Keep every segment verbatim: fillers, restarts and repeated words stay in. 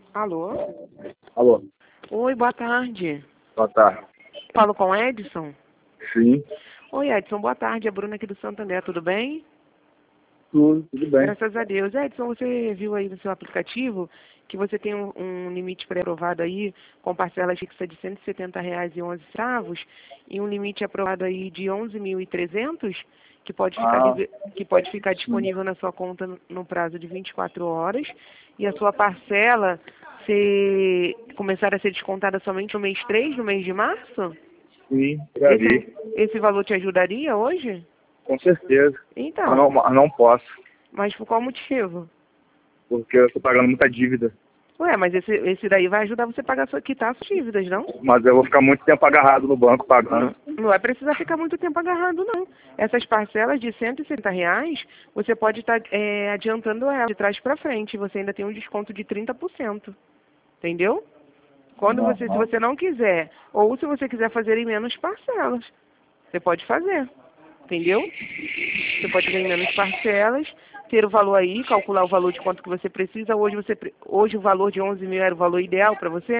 Alô? Alô, Oi, boa tarde. boa tarde. Falo com Edson? Sim, Oi, Edson, boa tarde. É a Bruna aqui do Santander, tudo bem? tudo, tudo bem. Graças a Deus. Edson, você viu aí no seu aplicativo que você tem um, um limite pré-aprovado aí com parcelas fixas de cento e setenta reais e onze centavos e um limite aprovado aí de onze mil e trezentos que pode ficar Ah, libe- que pode ficar sim, disponível na sua conta no, no prazo de vinte e quatro horas e a sua parcela ser, começar a ser descontada somente no mês três, no mês de março? sim, já vi, Esse, esse valor te ajudaria hoje? com certeza. Eu Então, não, eu não posso, mas por qual motivo? porque eu estou pagando muita dívida. Ué, mas esse, esse daí vai ajudar você a pagar sua, quitar suas dívidas, não? Mas eu vou ficar muito tempo agarrado no banco pagando. Não, não vai precisar ficar muito tempo agarrado, não. Essas parcelas de cento e setenta reais, você pode estar é, adiantando ela de trás para frente. Você ainda tem um desconto de trinta por cento. Entendeu? Quando você, se Aham. você não quiser, ou se você quiser fazer em menos parcelas, você pode fazer. Entendeu? Você pode fazer em menos parcelas, ter o valor aí, calcular o valor de quanto que você precisa. Hoje, você, pre- hoje o valor de onze mil era o valor ideal para você?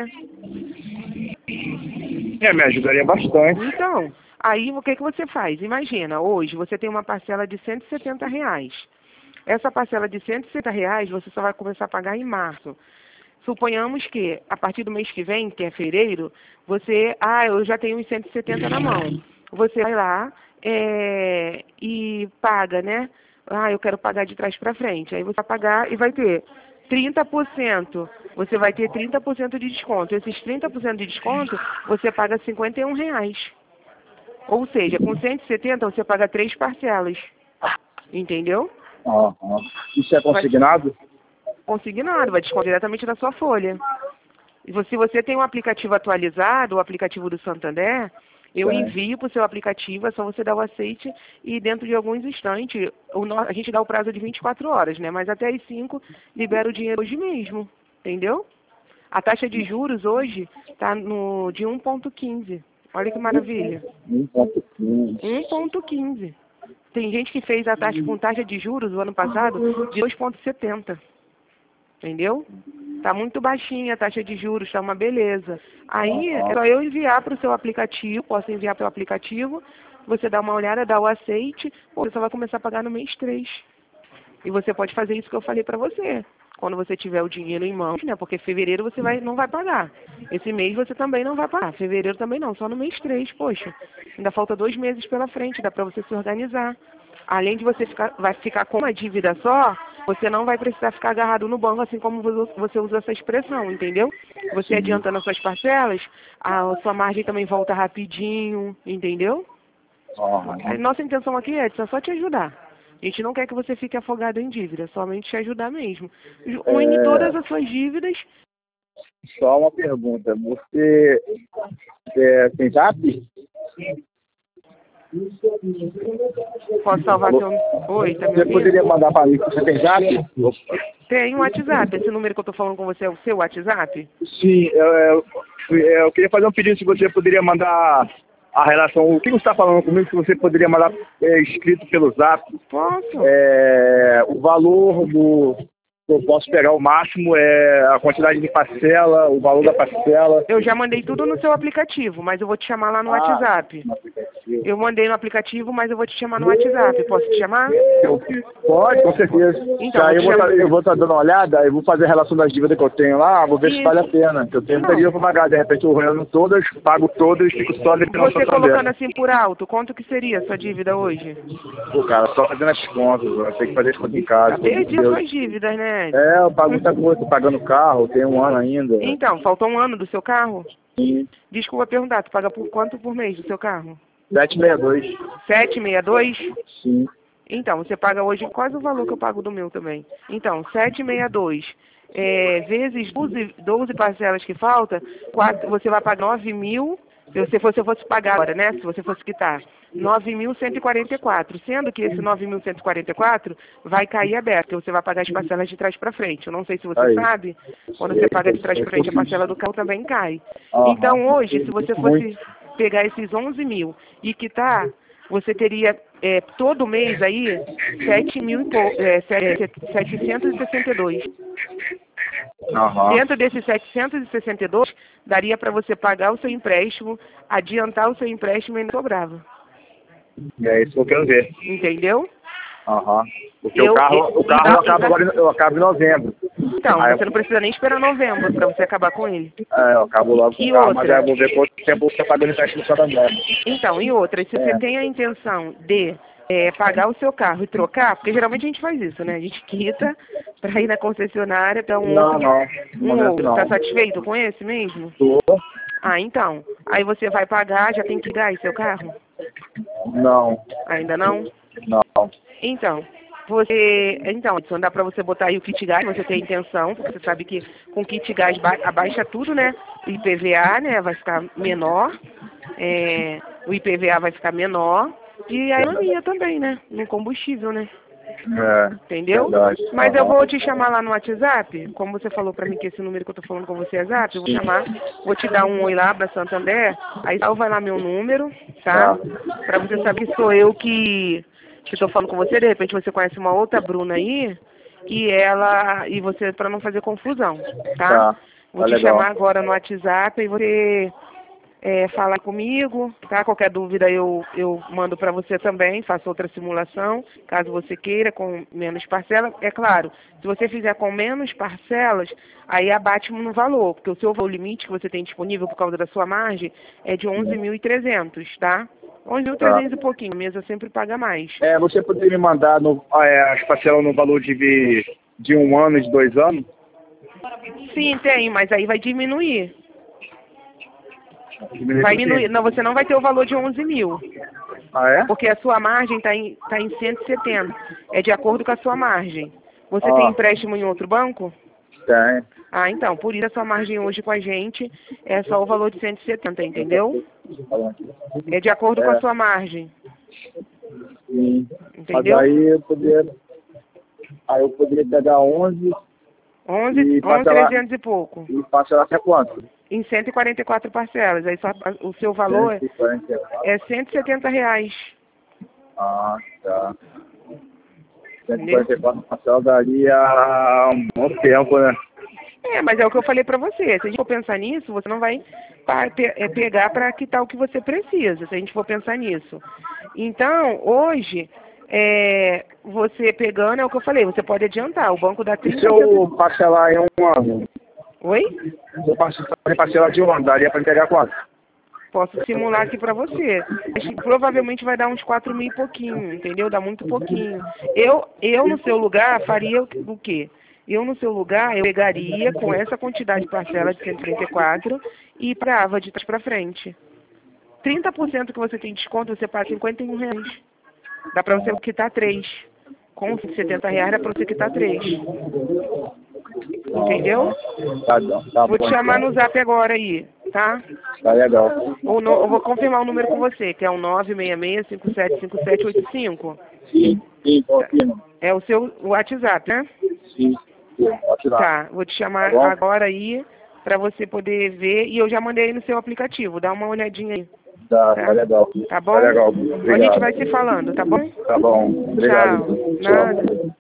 É, me ajudaria bastante. Então, aí o que, que você faz? Imagina, hoje você tem uma parcela de cento e setenta reais. Essa parcela de cento e setenta reais você só vai começar a pagar em março. Suponhamos que a partir do mês que vem, que é fevereiro, você, ah, eu já tenho os cento e setenta na mão. Você vai lá é, e paga, né? Ah, eu quero pagar de trás para frente. Aí você vai pagar e vai ter trinta por cento. Você vai ter trinta por cento de desconto. Esses trinta por cento de desconto, você paga cinquenta e um reais. Ou seja, com cento e setenta você paga três parcelas. Entendeu? Aham. Isso é Vai consignado? consignado, vai descontar diretamente da sua folha. E você- se você tem um aplicativo atualizado, o aplicativo do Santander, eu Tem. envio para o seu aplicativo, é só você dar o aceite e dentro de alguns instantes, o no- a gente dá o prazo de vinte e quatro horas, né? Mas até as cinco libera o dinheiro hoje mesmo, entendeu? A taxa de juros hoje está no de um ponto quinze. Olha que maravilha. Um ponto quinze. um ponto quinze. Tem gente que fez a taxa com taxa de juros o ano passado de dois ponto setenta. Entendeu? Tá muito baixinha a taxa de juros, tá uma beleza. Aí é só eu enviar para o seu aplicativo, posso enviar para o aplicativo, você dá uma olhada, dá o aceite, você só vai começar a pagar no mês três. E você pode fazer isso que eu falei para você. Quando você tiver o dinheiro em mãos, né? Porque fevereiro você vai, não vai pagar. Esse mês você também não vai pagar. Fevereiro também não, só no mês três, poxa. Ainda falta dois meses pela frente, dá para você se organizar. Além de você ficar, vai ficar com uma dívida só, você não vai precisar ficar agarrado no banco, assim como você você usa essa expressão, entendeu? Você Sim. adiantando as suas parcelas, a sua margem também volta rapidinho, entendeu? A Aham. nossa intenção aqui, Edson, é só te ajudar. A gente não quer que você fique afogado em dívida, somente te ajudar mesmo. Une todas É, as suas dívidas. só uma pergunta. Você é, tem zap? Posso salvar Alô? seu... Oi, tá me Você poderia ouvindo? mandar para mim? Você tem zap? Tem um WhatsApp. Esse número que eu tô falando com você é o seu WhatsApp? Sim, eu, eu, eu queria fazer um pedido se você poderia mandar a relação, o que você está falando comigo, se você poderia mandar é, escrito pelo zap, Posso. é, o valor do que eu posso pegar o máximo, é a quantidade de parcela, o valor da parcela. Eu já mandei tudo no seu aplicativo, mas eu vou te chamar lá no Ah, WhatsApp. no aplicativo. Eu mandei no aplicativo, mas eu vou te chamar no WhatsApp. Posso te chamar? Eu- Pode, com certeza. Que Então, vou aí eu te vou chamar. tá, eu vou estar dando uma olhada, eu vou fazer a relação das dívidas que eu tenho lá, vou ver se vale a Isso. pena. Que eu tenho Não. teria para pagar, de repente eu reúno todas, pago todas, fico só devendo Você Santander. colocando assim por alto, quanto que seria a sua dívida hoje? Pô, cara, só fazendo as contas, eu tenho que fazer as contas em casa. Tá perdi as Entendeu? suas dívidas, né? É, eu pago muita coisa, tô pagando carro, tenho um ano ainda. Então, faltou um ano do seu carro? Sim. Desculpa perguntar, tu paga por quanto por mês do seu carro? sete sessenta e dois. sete sessenta e dois? Sim. Então, você paga hoje quase o valor que eu pago do meu também. Então, sete sessenta e dois é, vezes doze, doze parcelas que falta, quatro, você vai pagar nove mil, se você fosse, fosse pagar agora, né? Se você fosse quitar, nove mil cento e quarenta e quatro, sendo que esse nove mil cento e quarenta e quatro vai cair aberto, você vai pagar as parcelas de trás para frente. Eu não sei se você Aí. sabe, quando você paga de trás para frente, a parcela do carro também cai. Aham. Então, hoje, se você Muito. fosse pegar esses onze mil e quitar, você teria é, todo mês aí sete mil e pou- é, se- é, setecentos e sessenta e dois. Aham. Dentro desses setecentos e sessenta e dois, daria para você pagar o seu empréstimo, adiantar o seu empréstimo e ainda sobrava. É isso que eu quero ver. Entendeu? Aham. Porque Eu- o carro, eu- o carro e dá- eu, acabo e dá- agora, em- eu acabo em novembro. Então, Aí você não precisa nem esperar novembro para você acabar com ele. É, eu acabo logo com E o carro, mas outra? aí eu vou ver quanto tempo você pagando empréstimo no Santander. Então, e outra, se você É. tem a intenção de é, pagar o seu carro e trocar, porque geralmente a gente faz isso, né? A gente quita para ir na concessionária para um Não, outro. não. No Um momento outro. não. Tá satisfeito com esse mesmo? Tô. Ah, então. Aí você vai pagar, já tem que ligar aí seu carro? Não. Ainda não? Não. Então, você, então, Edson, dá para você botar aí o kit gás, você tem intenção, porque você sabe que com kit gás ba- abaixa tudo, né? O I P V A, né, vai ficar menor, é, o I P V A vai ficar menor, e a economia também, né, no combustível, né? É. Entendeu? Verdade. Mas eu Aham. vou te chamar lá no WhatsApp, como você falou pra mim que esse número que eu tô falando com você é Zap, eu vou chamar, vou te dar um oi lá pra Santander, aí salva lá meu número, tá? Tá. Pra você saber que sou eu que, que tô falando com você, de repente você conhece uma outra Bruna aí, e ela, e você, pra não fazer confusão, tá? Tá. Vou Tá te legal. chamar agora no WhatsApp e você é, falar comigo, tá? Qualquer dúvida eu, eu mando para você também, faço outra simulação, caso você queira, com menos parcelas. É claro, se você fizer com menos parcelas, aí abate no valor, porque o seu valor limite que você tem disponível por causa da sua margem é de onze mil e trezentos, tá? onze mil e trezentos e pouquinho, a mesa sempre paga mais. É, você poderia me mandar no, é, as parcelas no valor de, de um ano e de dois anos? Sim, tem, mas aí vai diminuir. Diminui Vai por quê? diminuir. Não, você não vai ter o valor de onze mil. Ah, é? Porque a sua margem está em, tá em cento e setenta. É de acordo com a sua margem. Você Ah. tem empréstimo em outro banco? Tem. Ah, então, por isso a sua margem hoje com a gente é só o valor de cento e setenta, entendeu? É de acordo com a É. sua margem, Sim. entendeu? Mas aí eu poderia, aí eu poderia pegar onze onze, e onze parcelar- trezentos e pouco. e parcelar até quanto? Em cento e quarenta e quatro parcelas. Aí só, o seu valor é, cento e quarenta e quatro. é cento e setenta reais. Ah, tá. cento e quarenta e quatro parcelas daria um bom tempo, né? É, mas é o que eu falei pra você. Se a gente for pensar nisso, você não vai pa- pe- é, pegar para quitar o que você precisa, se a gente for pensar nisso. Então, hoje, é, você pegando, é o que eu falei, você pode adiantar. O banco dá E trinta se eu parcelar em um ano? Oi? Se eu parcelar parcelar de um ano, daria para entregar quanto? Posso simular aqui pra você. Acho que provavelmente vai dar uns quatro mil e pouquinho, entendeu? Dá muito pouquinho. Eu, eu no seu lugar, faria o o quê? Eu, no seu lugar, eu pegaria com essa quantidade de parcela de cento e trinta e quatro e pagava de trás para frente. trinta por cento que você tem de desconto, você paga cinquenta e um reais. Dá para você quitar três. Com cento e setenta reais dá para você quitar três. Entendeu? Tá bom, tá Vou bom. te chamar no zap agora aí, tá? Tá legal. Ou no, eu vou confirmar o número com você, que é o nove seis seis, cinco sete cinco sete oito cinco. Sim, sim, confirma. É o seu WhatsApp, né? Sim, sim, pode dar. Tá, vou te chamar Tá bom? agora aí pra você poder ver e eu já mandei aí no seu aplicativo, dá uma olhadinha aí, Tá, tá? tá legal. Tá bom? Tá legal. A gente Obrigado. vai se falando, tá bom? Tá bom. Obrigado. Tchau. Tchau. Nada.